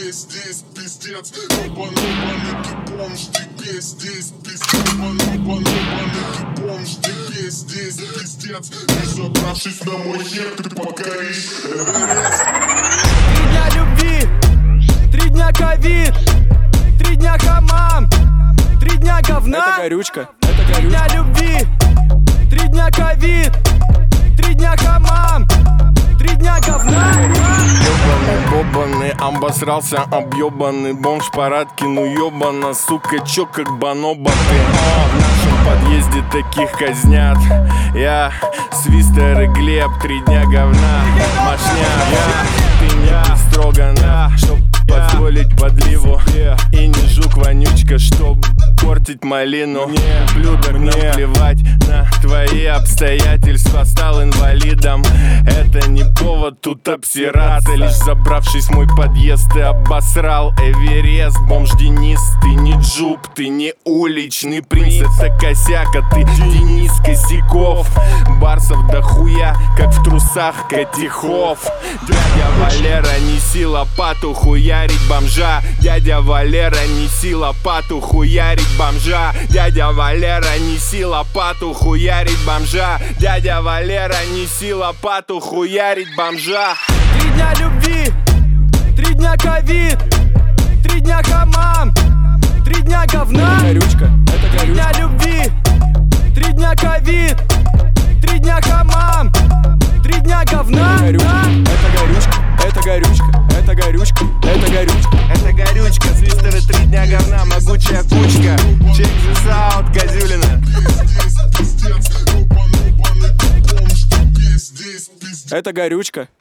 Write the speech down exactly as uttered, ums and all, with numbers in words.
здесь пиздец. Ёбаный ты бомж, ты здесь пиздец. Ёбаный ты бомж, ты здесь пиздец. И забравшись на мой хер, ты покоришь Эверест. Три дня любви, три дня ковид, три дня хамам, три дня говна. Это горючка, это горючка. Три дня любви, три дня ковид, три дня хамам, три дня говна. Ёбаный, бобаный, обосрался, объебанный бомж, парадки, ну ёбана, сука, чё как баноба ты. О, в нашем подъезде таких казнят. Я, Свистер и Глеб, три дня говна, мощняк. Я, ты не Строгана, чтоб позволить подливу. И не жук вонючка, чтоб портить малину. Блюдок не плевать на твои обстоятельства. Стал инвалидом, это не повод тут обсираться. Лишь забравшись в мой подъезд, ты обосрал Эверест. Бомж Денис, ты не джуп, ты не уличный принц. Это косяка, ты Денис Косяков. Барсов до хуя, как в трусах Котихов. Дядя Валера, неси лопату, хуярить бомжа. Дядя Валера, неси лопату, хуярить бомжа. Дядя Валера, неси лопату, хуярить бомжа. Дядя Валера, неси лопату, хуярить бомжа. Три дня любви, три дня ковид, три дня хамам, три дня говна. Это горючка, это Три горючка. дня любви, три дня ковид, три дня хамам, три дня говна. Это горючка, это горючка, это горючка, это горючка. Это горючка, свистеры, три дня говна, могучая кучка. Check this out, Козюлина. Здесь пиздец. Ёбаный ты бомж, ты здесь пиздец. Это горючка.